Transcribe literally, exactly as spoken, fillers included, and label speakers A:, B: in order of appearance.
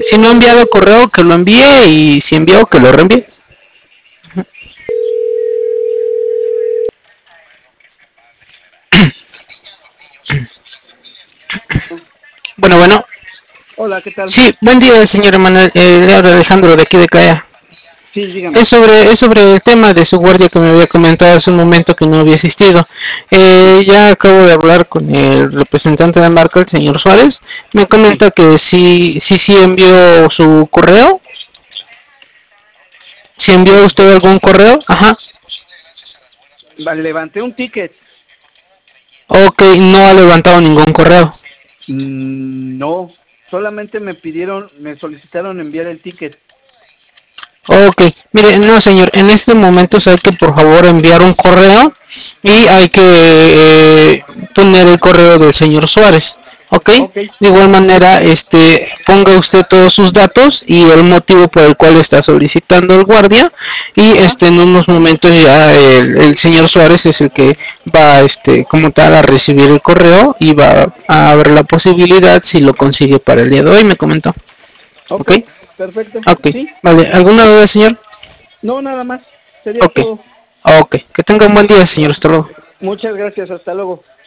A: si no ha enviado correo, que lo envíe, y si envió, que lo reenvíe. Bueno, bueno.
B: Hola, ¿qué tal?
A: Sí, buen día, señor Emanuel. Eh, le habla Alejandro de aquí de Calla.
B: Sí, dígame.
A: Es sobre, es sobre el tema de su guardia que me había comentado hace un momento que no había asistido. Eh, ya acabo de hablar con el representante de marca, el señor Suárez. Me comenta
B: Sí.
A: que sí, sí, sí envió su correo. ¿Si envió
B: Este,
A: usted algún correo? Ajá.
B: levanté un ticket.
A: Ok, no ha levantado ningún correo.
B: Mm, no, solamente me pidieron, me solicitaron enviar el ticket.
A: Ok, mire, no señor, en este momento hay que por favor enviar un correo y
B: Ajá.
A: hay que eh, poner el correo del señor Suárez, ok.
B: Ok,
A: De igual manera, este, ponga usted todos sus datos y el motivo por el cual está solicitando el guardia, y
B: ajá.
A: este en unos momentos ya el, el señor Suárez es el que va, este, como tal, a recibir el correo y va a ver la posibilidad si lo consigue para el día de hoy, me comentó.
B: Ok,
A: Ok,
B: perfecto.
A: ok,
B: Sí,
A: vale, ¿alguna duda, señor?
B: no, nada más. Sería
A: Ok,
B: todo.
A: ok. Que tenga un buen día, señor. Hasta luego.
B: Muchas gracias, hasta luego.